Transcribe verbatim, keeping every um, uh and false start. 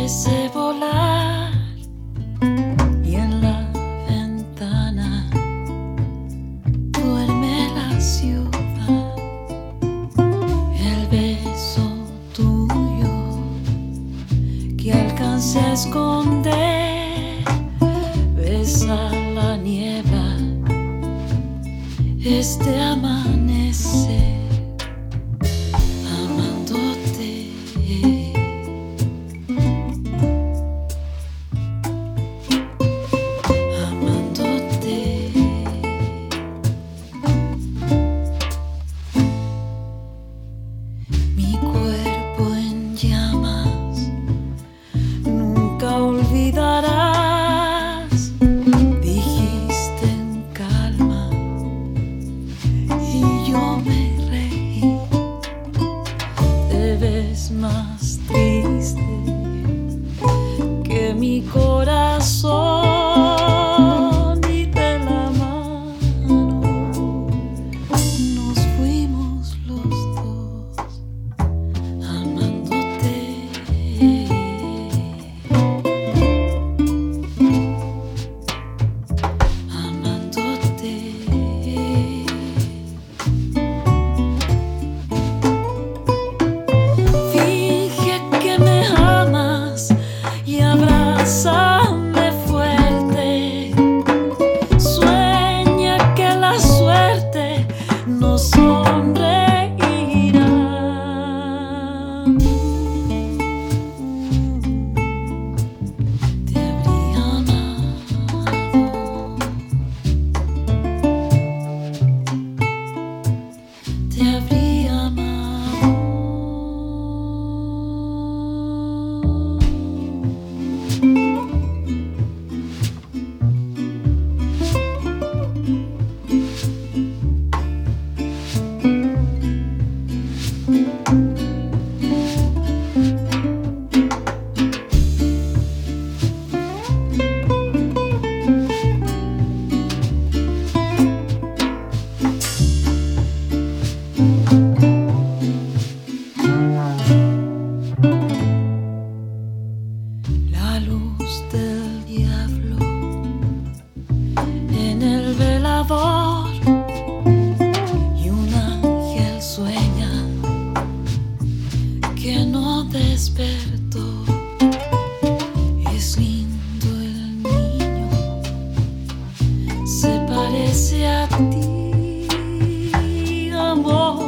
parece volar y en la ventana duerme la ciudad. El beso tuyo que alcancé a esconder besa la niebla, este amanecer. Mi cuerpo en llamas, nunca olvidarás, dijiste en calma y yo me reí. Te ves más triste que mi corazón y de la mano nos fuimos los dos. Abrázame fuerte, sueña que la suerte nos sonreirá. Te habría amado, te habría amado. La luz del diablo en el velador y un ángel sueña que no despertó. Es lindo el niño, se parece a ti, amor.